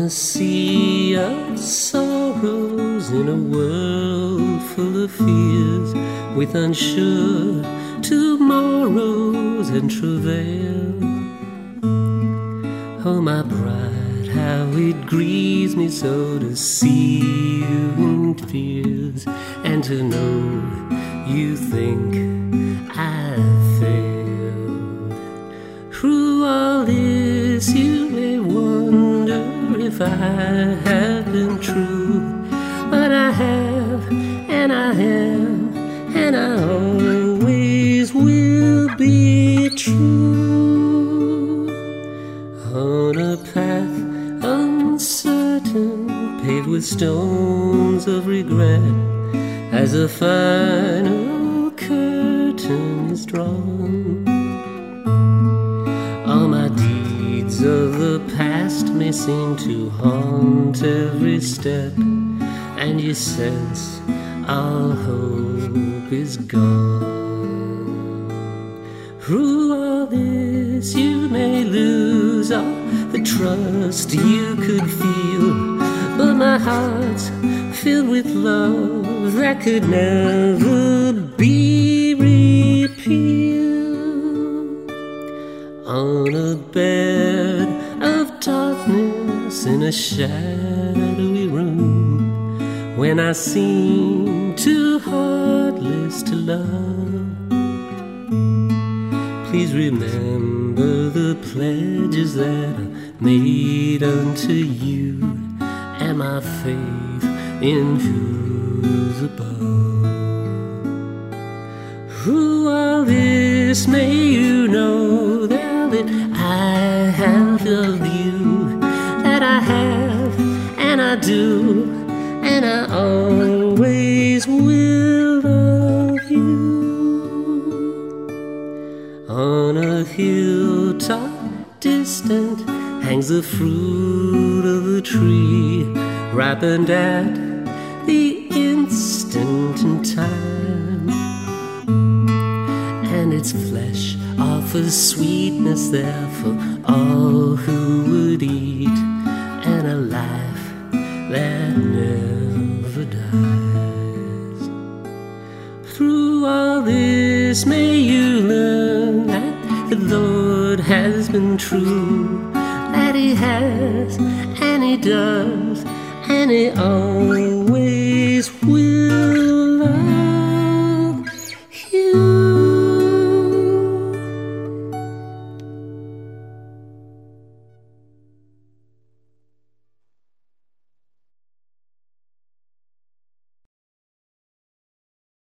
a sea of sorrows, in a world full of fears, with unsure tomorrows and travail. Oh, my bride, how it grieves me so to see you in tears, and to know you think I failed. Through all this you may wonder if I have been true, but I have, and I am, and I always will be true. On a path uncertain, paved with stones of regret, as a final curtain is drawn, all my deeds of the past may seem to haunt every step, and you sense all hope is gone. Through all this you may lose all the trust you could feel, but my heart's filled with love that could never be repealed. On a bed of darkness in a shadowy room, when I seem too heartless to love, please remember the pledges that I made unto you, and my faith in who's above. Through all this may you know that I have loved you, that I have, and I do, and I always will love you. On a hilltop distant hangs the fruit of the tree, ripened at the instant in time, and its flesh offers sweetness there for all who would eat, and a life that never dies. Through all this may you learn that the Lord has been true, that He has, and He does, and He always will.